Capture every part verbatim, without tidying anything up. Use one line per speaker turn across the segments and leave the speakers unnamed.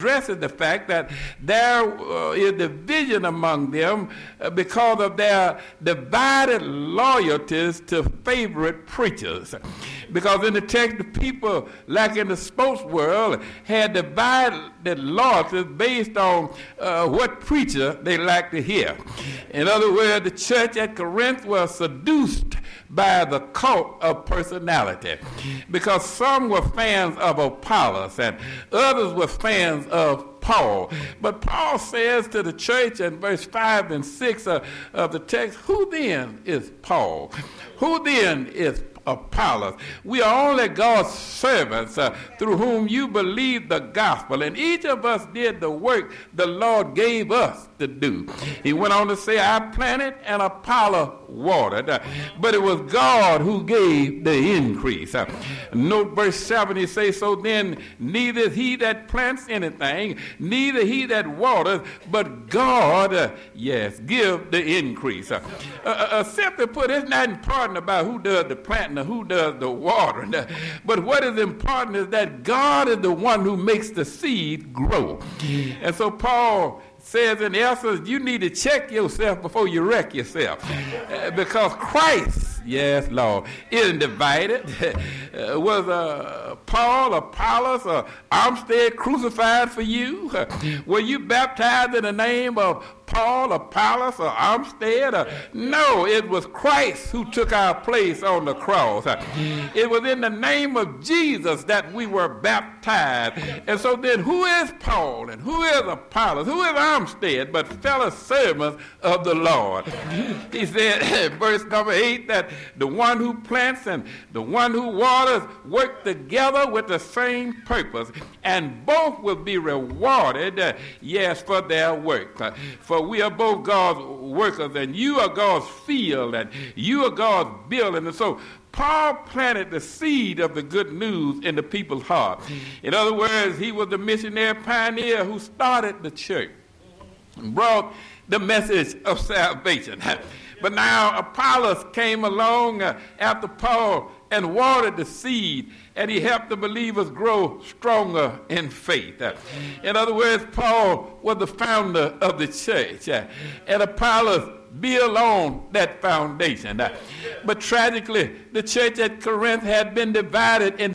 addresses the fact that there uh, is division among them uh, because of their divided loyalties to favorite preachers. Because in the text, the people, like in the sports world, had divided loyalties based on uh, what preacher they liked to hear. In other words, the church at Corinth was seduced by the cult of personality, because some were fans of Apollos and others were fans of Paul. But Paul says to the church in verse five and six of, of the text, who then is Paul? Who then is Apollos? We are only God's servants uh, through whom you believe the gospel, and each of us did the work the Lord gave us to do. He went on to say, I planted and Apollos watered, uh, but it was God who gave the increase. Uh, note verse seven, he says, so then neither he that plants anything, neither he that waters, but God, uh, yes, give the increase. Uh, uh, uh, simply put, it's not important about who does the planting or who does the watering, uh, but what is important is that God is the one who makes the seed grow. And so Paul says in essence, you need to check yourself before you wreck yourself. Uh, because Christ, yes, Lord, isn't divided. uh, was uh, Paul, Apollos, or Armstead crucified for you? Uh, were you baptized in the name of Paul, Apollos, or Armstead? Uh, no, it was Christ who took our place on the cross. Uh, it was in the name of Jesus that we were baptized. And so then who is Paul and who is Apollos? Who is Armstead but fellow servants of the Lord? He said, verse number eight, that the one who plants and the one who waters work together with the same purpose, and both will be rewarded, uh, yes, for their work. Uh, for we are both God's workers, and you are God's field, and you are God's building. And so Paul planted the seed of the good news in the people's heart. In other words, he was the missionary pioneer who started the church and brought the message of salvation. But now Apollos came along uh, after Paul and watered the seed, and he helped the believers grow stronger in faith. Uh, in other words, Paul was the founder of the church, uh, and Apollos built on that foundation. Uh, but tragically, the church at Corinth had been divided in.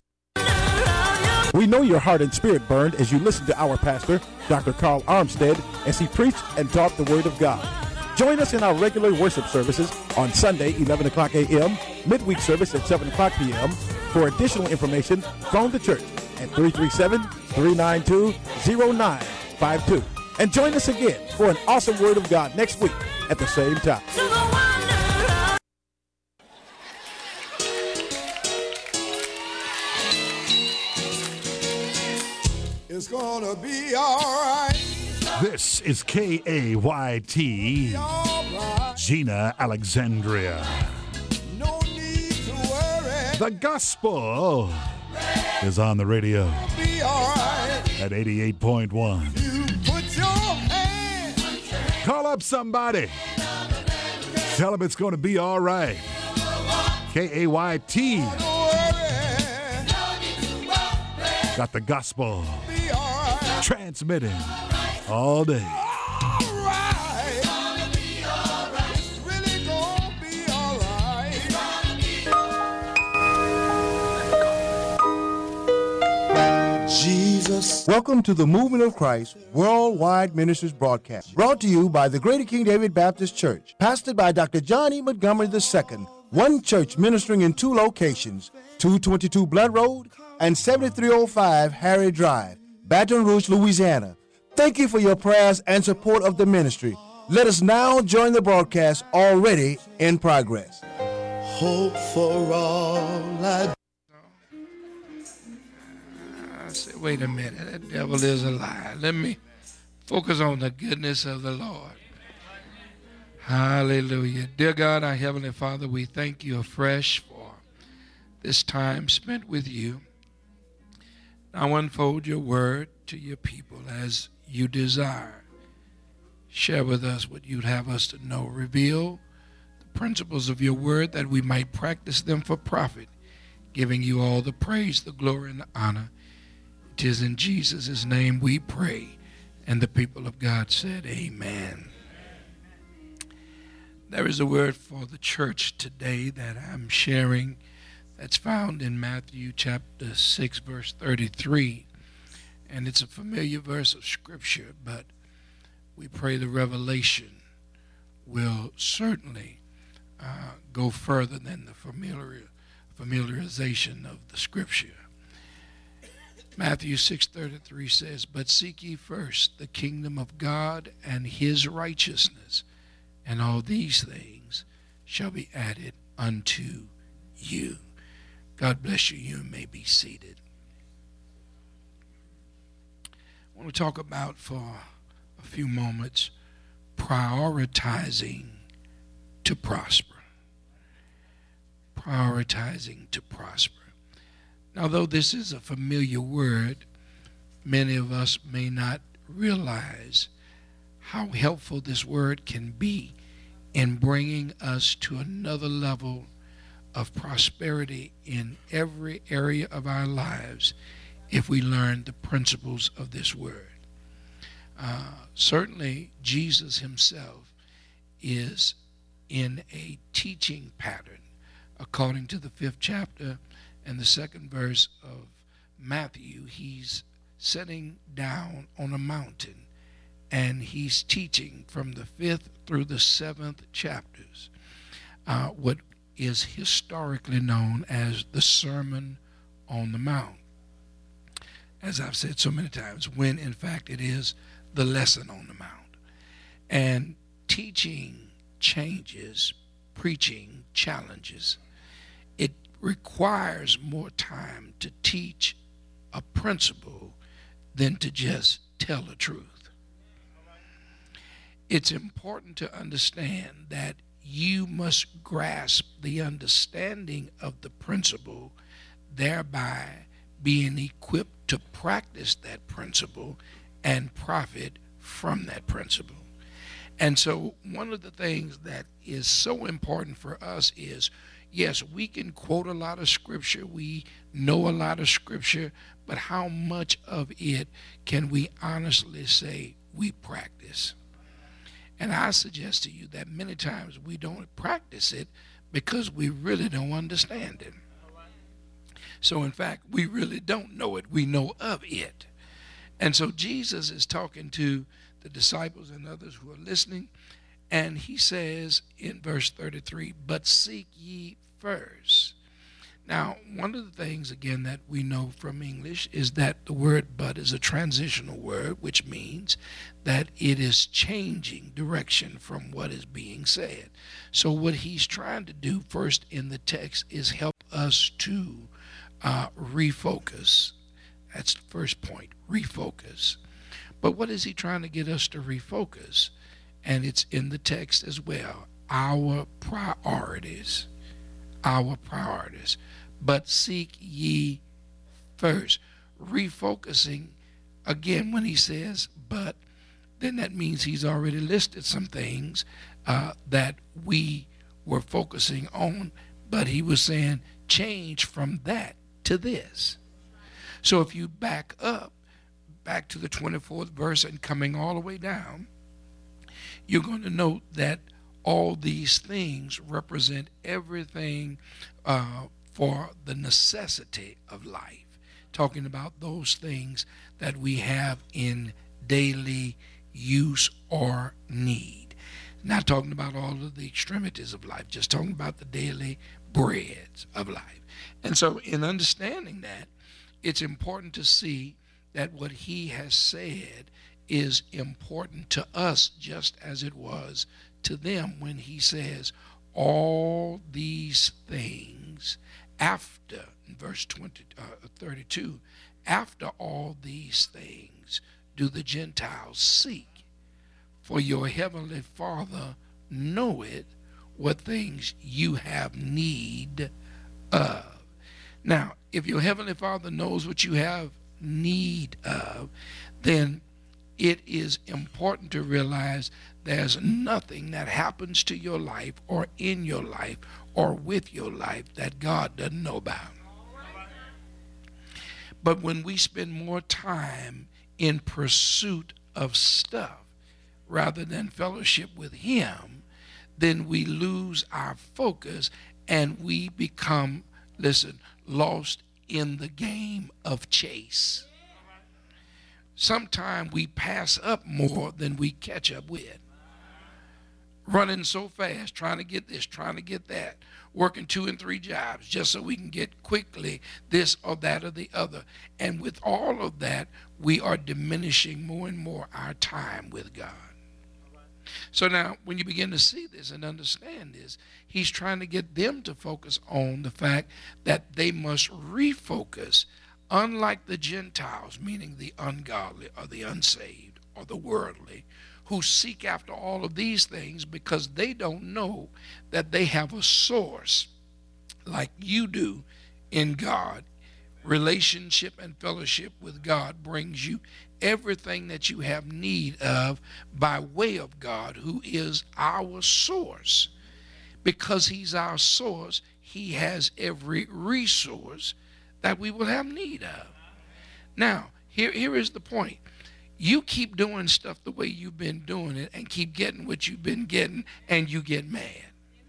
We know your heart and spirit burned as you listened to our pastor, Doctor Carl Armstead, as he preached and taught the Word of God. Join us in our regular worship services on Sunday, eleven o'clock a m, midweek service at seven o'clock p m For additional information, phone the church at three three seven, three nine two, zero nine five two. And join us again for an awesome Word of God next week at the same time.
It's gonna be all right.
This is K A Y T, right. Gina Alexandria.
No need to worry.
The gospel is on the radio
Be all right.
at eighty-eight point one.
You put your hand.
Call up somebody. Tell them it's going to be all right. K A Y T.
Don't worry.
Got the gospel
Be all right.
transmitting all day.
All right. It's really gonna be all right. Jesus.
Welcome to the Movement of Christ Worldwide Ministries broadcast, brought to you by the Greater King David Baptist Church, pastored by Doctor John E. Montgomery the Second, one church ministering in two locations, two twenty-two Blood Road and seventy-three oh five Harry Drive, Baton Rouge, Louisiana. Thank you for your prayers and support of the ministry. Let us now join the broadcast already in progress.
Hope for all I
I said, wait a minute, that devil is a lie. Let me focus on the goodness of the Lord. Hallelujah. Dear God, our Heavenly Father, we thank you afresh for this time spent with you. Now unfold your word to your people as you desire. Share with us what you'd have us to know. Reveal the principles of your word that we might practice them for profit, giving you all the praise, the glory, and the honor. 'Tis in Jesus' name we pray. And the people of God said, amen. There is a word for the church today that I'm sharing that's found in Matthew chapter six, verse thirty-three. And it's a familiar verse of Scripture, but we pray the revelation will certainly uh, go further than the familiar, familiarization of the Scripture. Matthew six thirty-three says, but seek ye first the kingdom of God and his righteousness, and all these things shall be added unto you. God bless you. You may be seated. I want to talk about for a few moments prioritizing to prosper. Prioritizing to prosper. Now, though this is a familiar word, many of us may not realize how helpful this word can be in bringing us to another level of prosperity in every area of our lives if we learn the principles of this word. Uh, certainly, Jesus himself is in a teaching pattern according to the fifth chapter and the second verse of Matthew. He's sitting down on a mountain and he's teaching from the fifth through the seventh chapters, uh, what is historically known as the Sermon on the Mount. As I've said so many times, when in fact it is the lesson on the Mount. And teaching changes, preaching challenges. It requires more time to teach a principle than to just tell the truth. It's important to understand that you must grasp the understanding of the principle, thereby being equipped to practice that principle and profit from that principle. And so one of the things that is so important for us is, yes, we can quote a lot of scripture, we know a lot of scripture, but how much of it can we honestly say we practice? And I suggest to you that many times we don't practice it because we really don't understand it. So in fact, we really don't know it. We know of it. And so Jesus is talking to the disciples and others who are listening, and he says in verse thirty-three, but seek ye first. Now, one of the things, again, that we know from English is that the word but is a transitional word, which means that it is changing direction from what is being said. So what he's trying to do first in the text is help us to uh, refocus. That's the first point, refocus. But what is he trying to get us to refocus? And it's in the text as well, our priorities. Our priorities. But seek ye first. Refocusing, again, when he says but, then that means he's already listed some things uh, that we were focusing on, but he was saying change from that to this. So if you back up, back to the twenty-fourth verse and coming all the way down, you're going to note that all these things represent everything uh, for the necessity of life. Talking about those things that we have in daily use or need. Not talking about all of the extremities of life, just talking about the daily breads of life. And so in understanding that, it's important to see that what he has said is important to us just as it was to them when he says all these things after, in verse twenty, uh, thirty-two, after all these things do the Gentiles seek, for your heavenly Father knoweth what things you have need of. Now, if your heavenly Father knows what you have need of, then it is important to realize there's nothing that happens to your life or in your life or with your life that God doesn't know about. But when we spend more time in pursuit of stuff rather than fellowship with him, then we lose our focus and we become, listen, lost in the game of chase. Sometimes we pass up more than we catch up with. Running so fast, trying to get this, trying to get that, working two and three jobs just so we can get quickly this or that or the other. And with all of that, we are diminishing more and more our time with God. So now, when you begin to see this and understand this, he's trying to get them to focus on the fact that they must refocus, unlike the Gentiles, meaning the ungodly or the unsaved or the worldly, who seek after all of these things because they don't know that they have a source like you do in God. Relationship and fellowship with God brings you everything that you have need of by way of God, who is our source. Because he's our source, he has every resource that we will have need of. Now, here, here is the point. You keep doing stuff the way you've been doing it and keep getting what you've been getting, and you get mad.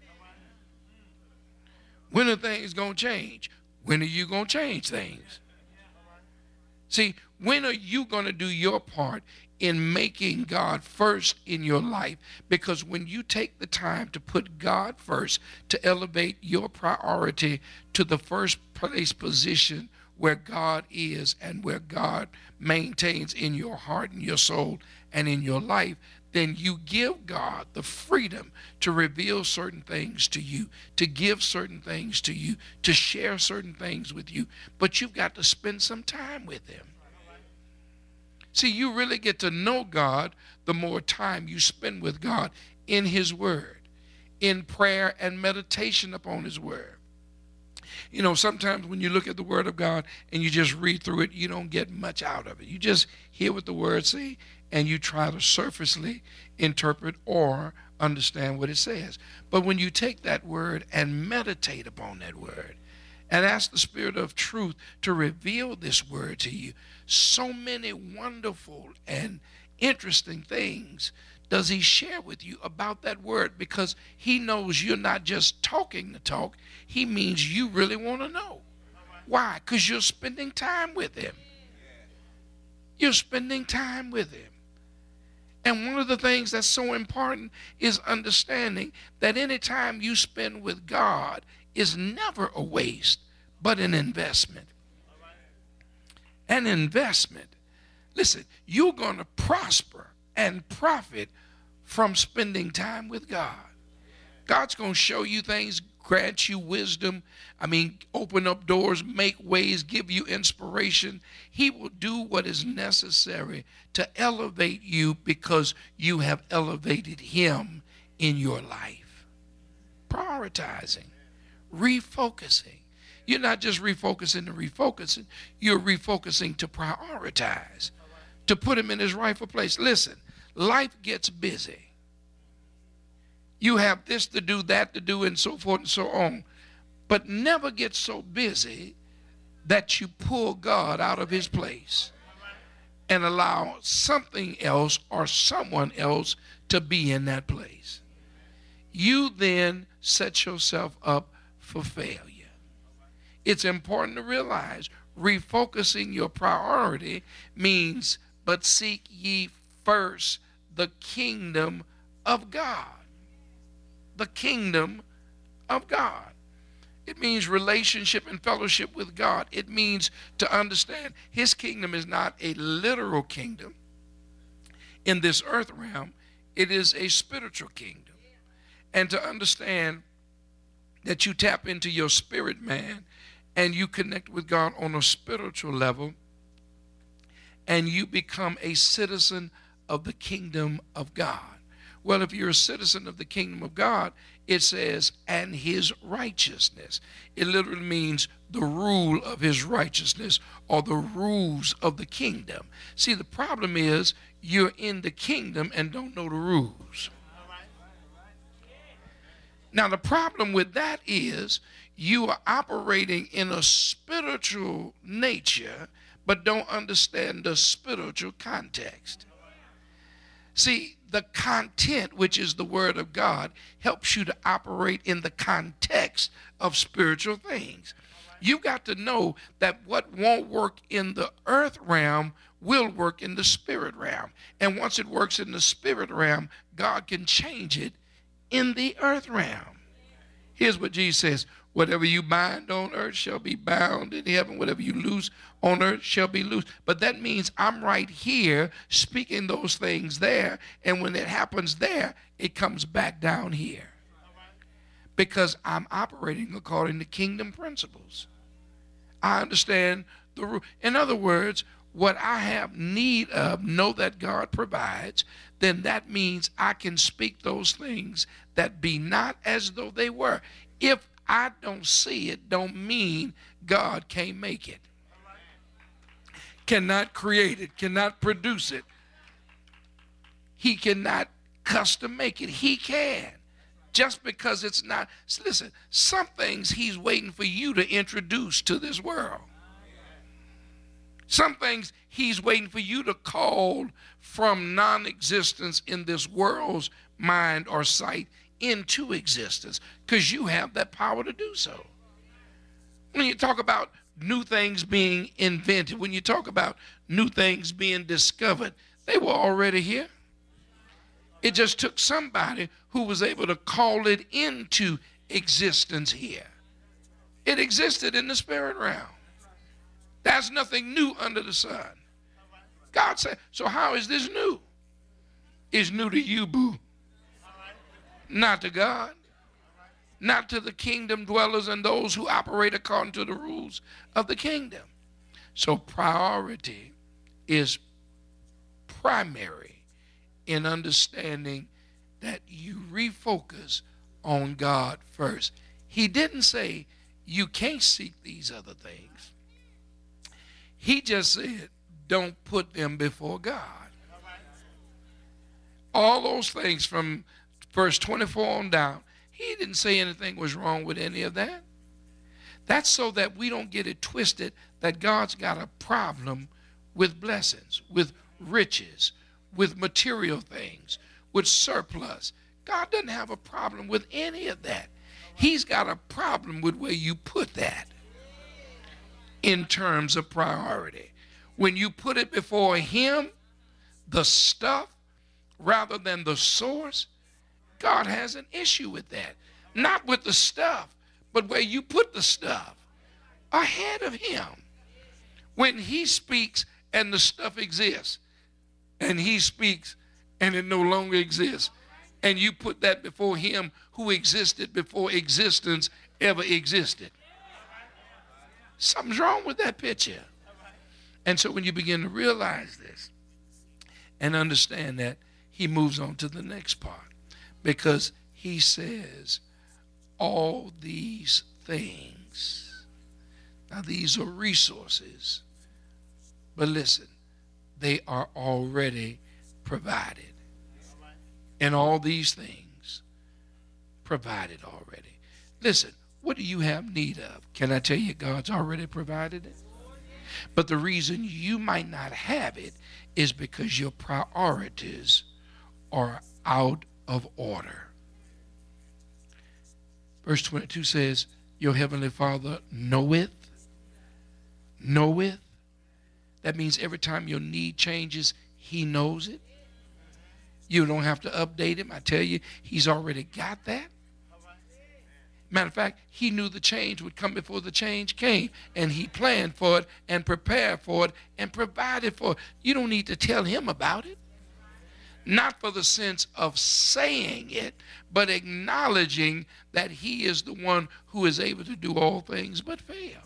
When are things going to change? When are you going to change things? See, when are you going to do your part in making God first in your life? Because when you take the time to put God first, to elevate your priority to the first place position where God is and where God maintains in your heart and your soul and in your life, then you give God the freedom to reveal certain things to you, to give certain things to you, to share certain things with you. But you've got to spend some time with him. See, you really get to know God the more time you spend with God in his word, in prayer and meditation upon his word. You know, sometimes when you look at the word of God and you just read through it, you don't get much out of it. You just hear what the word say and you try to surfacely interpret or understand what it says. But when you take that word and meditate upon that word and ask the Spirit of truth to reveal this word to you, so many wonderful and interesting things does he share with you about that word, because he knows you're not just talking the talk. He means you really want to know. Why? Because you're spending time with him. You're spending time with him. And one of the things that's so important is understanding that any time you spend with God is never a waste, but an investment. An investment. Listen, you're going to prosper and profit from spending time with God. God's going to show you things, grant you wisdom. I mean, open up doors, make ways, give you inspiration. He will do what is necessary to elevate you because you have elevated him in your life. Prioritizing, refocusing. You're not just refocusing to refocusing. You're refocusing to prioritize, to put him in his rightful place. Listen, life gets busy. You have this to do, that to do, and so forth and so on. But never get so busy that you pull God out of his place and allow something else or someone else to be in that place. You then set yourself up for failure. It's important to realize refocusing your priority means, but seek ye first the kingdom of God. The kingdom of God. It means relationship and fellowship with God. It means to understand his kingdom is not a literal kingdom in this earth realm. It is a spiritual kingdom. And to understand that you tap into your spirit man and you connect with God on a spiritual level and you become a citizen of the kingdom of God. Well, if you're a citizen of the kingdom of God, it says, and his righteousness. It literally means the rule of his righteousness or the rules of the kingdom. See, the problem is you're in the kingdom and don't know the rules. Now, the problem with that is you are operating in a spiritual nature but don't understand the spiritual context. See, the content, which is the word of God, helps you to operate in the context of spiritual things. You've got to know that what won't work in the earth realm will work in the spirit realm. And once it works in the spirit realm, God can change it in the earth realm. Here's what Jesus says: whatever you bind on earth shall be bound in heaven. Whatever you loose on earth shall be loose. But that means I'm right here speaking those things there. And when it happens there, it comes back down here. Because I'm operating according to kingdom principles. I understand the rule. In other words, what I have need of, know that God provides, then that means I can speak those things that be not as though they were. If I don't see it, don't mean God can't make it. Cannot create it, cannot produce it. He cannot custom make it. He can. Just because it's not. Listen, some things he's waiting for you to introduce to this world. Some things he's waiting for you to call from non-existence in this world's mind or sight into existence, because you have that power to do so. When you talk about new things being invented, when you talk about new things being discovered, they were already here. It just took somebody who was able to call it into existence here. It existed in the spirit realm. There's nothing new under the sun. God said, so how is this new? It's new to you, boo. Not to God. Not to the kingdom dwellers and those who operate according to the rules of the kingdom. So priority is primary in understanding that you refocus on God first. He didn't say you can't seek these other things. He just said, don't put them before God. All those things from verse twenty-four on down, he didn't say anything was wrong with any of that. That's so that we don't get it twisted that God's got a problem with blessings, with riches, with material things, with surplus. God doesn't have a problem with any of that. He's got a problem with where you put that in terms of priority. When you put it before him, the stuff, rather than the source, God has an issue with that. Not with the stuff, but where you put the stuff ahead of him. When he speaks and the stuff exists, and he speaks and it no longer exists, and you put that before him who existed before existence ever existed. Something's wrong with that picture. And so when you begin to realize this and understand that, he moves on to the next part, because he says all these things. Now these are resources, but listen, they are already provided. And all these things provided already. Listen, what do you have need of? Can I tell you God's already provided it? But the reason you might not have it is because your priorities are out of order. Verse twenty-two says, your heavenly Father knoweth, knoweth. That means every time your need changes, he knows it. You don't have to update him. I tell you, he's already got that. Matter of fact, he knew the change would come before the change came, and he planned for it and prepared for it and provided for it. You don't need to tell him about it. Not for the sense of saying it, but acknowledging that he is the one who is able to do all things but fail.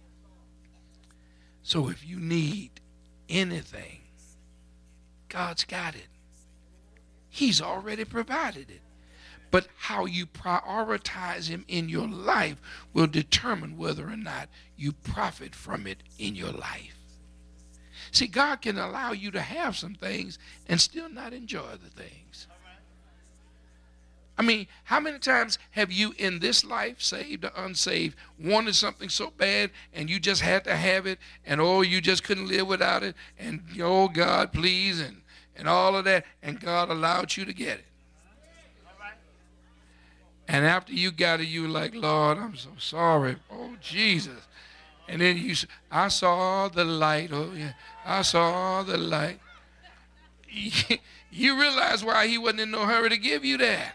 So if you need anything, God's got it. He's already provided it. But how you prioritize him in your life will determine whether or not you profit from it in your life. See, God can allow you to have some things and still not enjoy the things. I mean, how many times have you in this life, saved or unsaved, wanted something so bad and you just had to have it, and oh, you just couldn't live without it, and oh, God, please, and, and all of that, and God allowed you to get it. And after you got it, you were like, Lord, I'm so sorry. Oh, Jesus. And then you said, I saw the light. Oh, yeah, I saw the light. You realize why he wasn't in no hurry to give you that.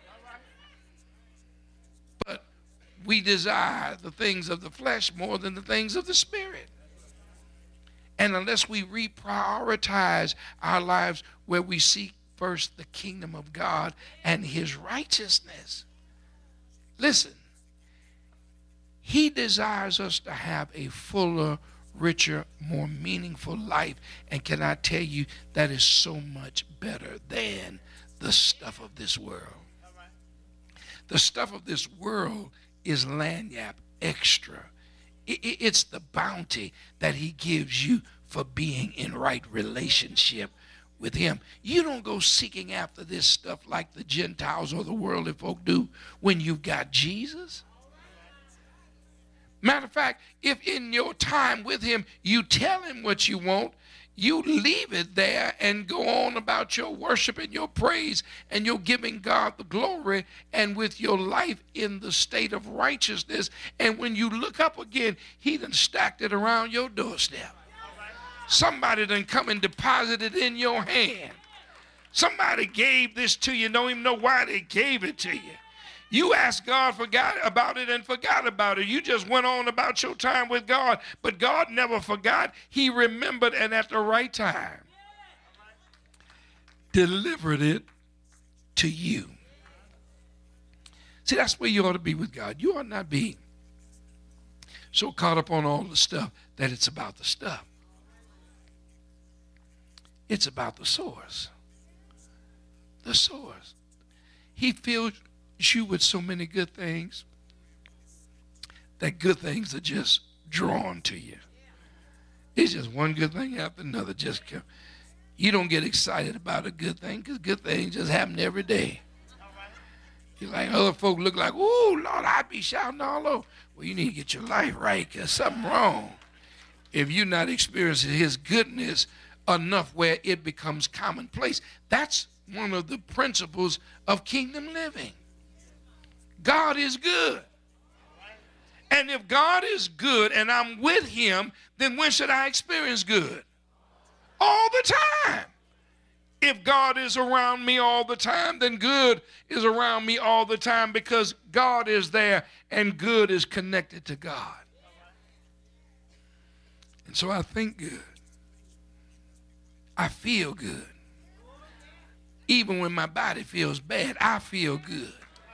But we desire the things of the flesh more than the things of the spirit. And unless we reprioritize our lives where we seek first the kingdom of God and his righteousness, listen, he desires us to have a fuller, richer, more meaningful life. And can I tell you, that is so much better than the stuff of this world. The stuff of this world is lagniappe extra. It's the bounty that he gives you for being in right relationship with him. You don't go seeking after this stuff like the Gentiles or the worldly folk do when you've got Jesus. Matter of fact, if in your time with him you tell him what you want, you leave it there and go on about your worship and your praise, and you're giving God the glory, and with your life in the state of righteousness. And when you look up again, he done stacked it around your doorstep. Somebody done come and deposited it in your hand. Somebody gave this to you, don't even know why they gave it to you. You asked God forgot about it and forgot about it. You just went on about your time with God, but God never forgot. He remembered, and at the right time delivered it to you. See, that's where you ought to be with God. You ought not be so caught up on all the stuff that it's about the stuff. It's about the source. The source. He fills you with so many good things that good things are just drawn to you. It's just one good thing after another. Just come. You don't get excited about a good thing because good things just happen every day. You're like, other folk look like, ooh, Lord, I'd be shouting all over. Well, you need to get your life right because something wrong if you're not experiencing his goodness enough where it becomes commonplace. That's one of the principles of kingdom living. God is good. And if God is good and I'm with him, then when should I experience good? All the time. If God is around me all the time, then good is around me all the time because God is there and good is connected to God. And so I think good. I feel good. Even when my body feels bad, I feel good.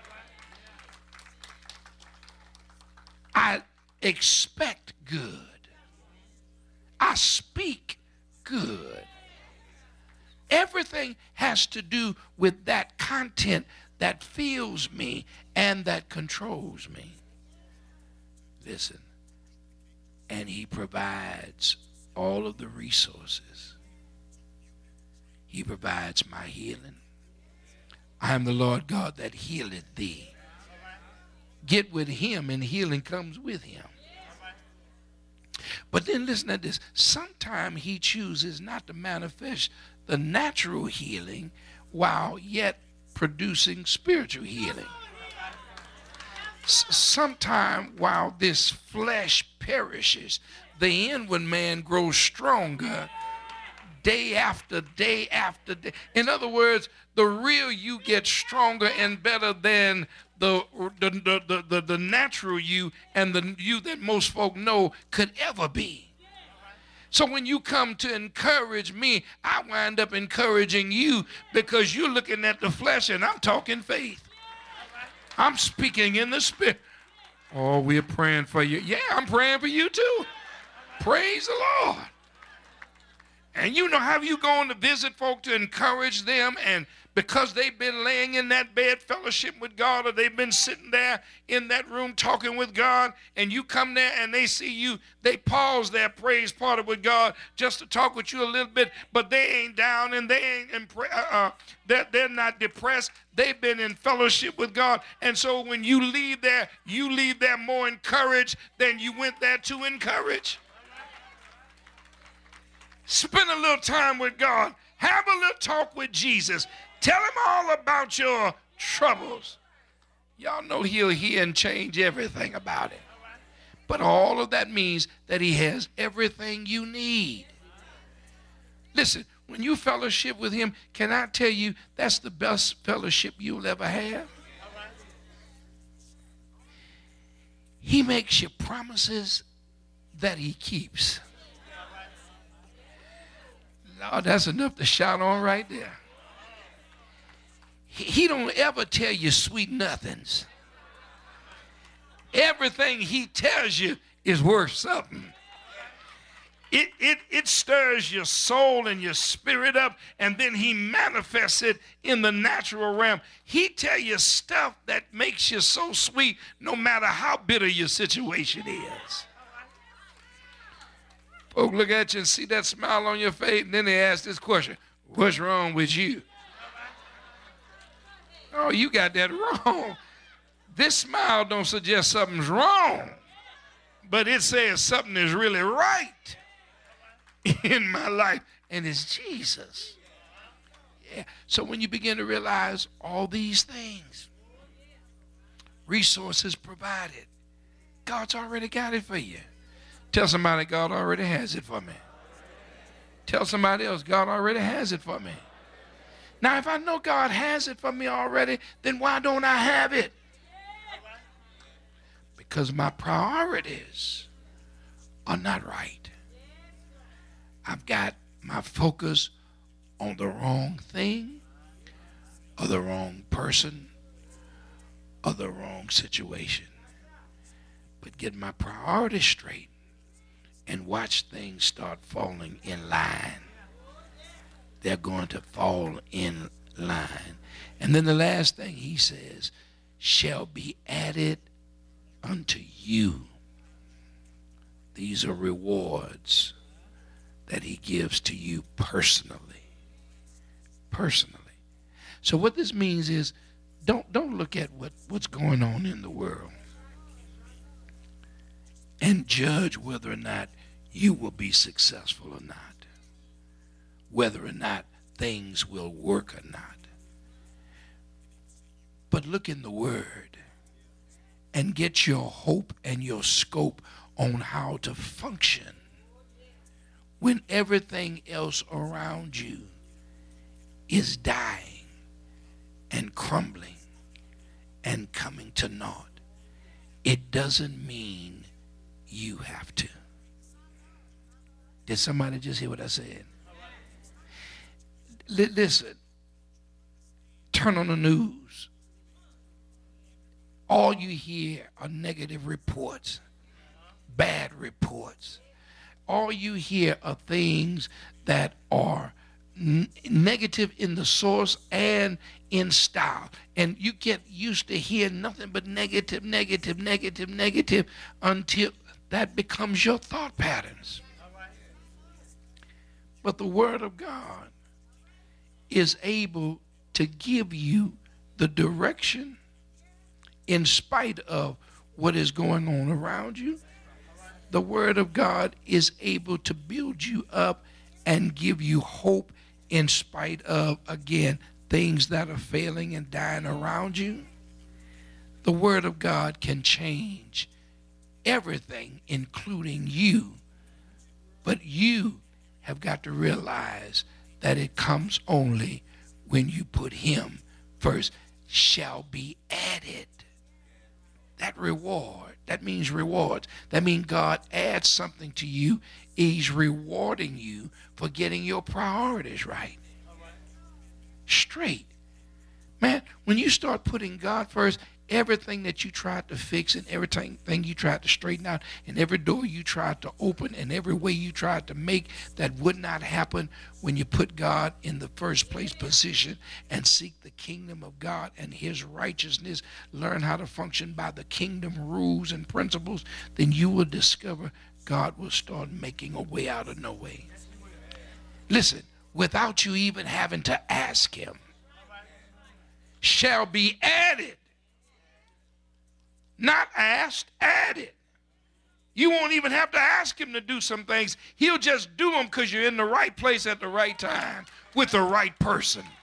I expect good. I speak good. Everything has to do with that content that fills me and that controls me. Listen, and he provides all of the resources. He provides my healing. I am the Lord God that healeth thee. Get with him and healing comes with him. But then listen to this. Sometimes he chooses not to manifest the natural healing while yet producing spiritual healing. S- sometime while this flesh perishes, the inward man grows stronger day after day after day. In other words, the real you gets stronger and better than the the, the, the, the, the natural you and the you that most folk know could ever be. So when you come to encourage me, I wind up encouraging you because you're looking at the flesh and I'm talking faith. I'm speaking in the spirit. Oh, we're praying for you. Yeah, I'm praying for you too. Praise the Lord. And you know how you going to visit folk to encourage them, and because they've been laying in that bed fellowship with God, or they've been sitting there in that room talking with God, and you come there and they see you, they pause their praise party with God just to talk with you a little bit, but they ain't down and they ain't impre- uh, uh, they're, they're not depressed. They've been in fellowship with God. And so when you leave there, you leave there more encouraged than you went there to encourage. Spend a little time with God. Have a little talk with Jesus. Tell him all about your troubles. Y'all know he'll hear and change everything about it. But all of that means that he has everything you need. Listen, when you fellowship with him, can I tell you that's the best fellowship you'll ever have? He makes you promises that he keeps. Lord, that's enough to shout on right there. He, he don't ever tell you sweet nothings. Everything he tells you is worth something. It, it, it stirs your soul and your spirit up, and then he manifests it in the natural realm. He tell you stuff that makes you so sweet no matter how bitter your situation is. Folk look at you and see that smile on your face, and then they ask this question, what's wrong with you? Oh, you got that wrong. This smile don't suggest something's wrong, but it says something is really right in my life, and it's Jesus. Yeah. So when you begin to realize all these things, resources provided, God's already got it for you. Tell somebody God already has it for me. Tell somebody else God already has it for me. Now, if I know God has it for me already, then why don't I have it? Because my priorities are not right. I've got my focus on the wrong thing, or the wrong person, or the wrong situation. But get my priorities straight and watch things start falling in line. They're going to fall in line. And then the last thing he says, shall be added unto you. These are rewards that he gives to you personally. Personally. So what this means is, don't, don't look at what, what's going on in the world and judge whether or not you will be successful or not, whether or not things will work or not. But look in the Word and get your hope and your scope on how to function when everything else around you is dying and crumbling and coming to naught. It doesn't mean you have to. Did somebody just hear what I said? L- listen, turn on the news. All you hear are negative reports, bad reports. All you hear are things that are n- negative in the source and in style. And you get used to hearing nothing but negative, negative, negative, negative until that becomes your thought patterns. But the Word of God is able to give you the direction in spite of what is going on around you. The Word of God is able to build you up and give you hope in spite of, again, things that are failing and dying around you. The Word of God can change everything, including you. But you have got to realize that it comes only when you put him first. Shall be added. That reward, that means rewards. That means God adds something to you. He's rewarding you for getting your priorities right. Straight. Man, when you start putting God first, everything that you tried to fix and everything thing you tried to straighten out and every door you tried to open and every way you tried to make that would not happen when you put God in the first place position and seek the kingdom of God and his righteousness, learn how to function by the kingdom rules and principles, then you will discover God will start making a way out of no way. Listen, without you even having to ask him, shall be added. Not asked, added. You won't even have to ask him to do some things. He'll just do them because you're in the right place at the right time with the right person.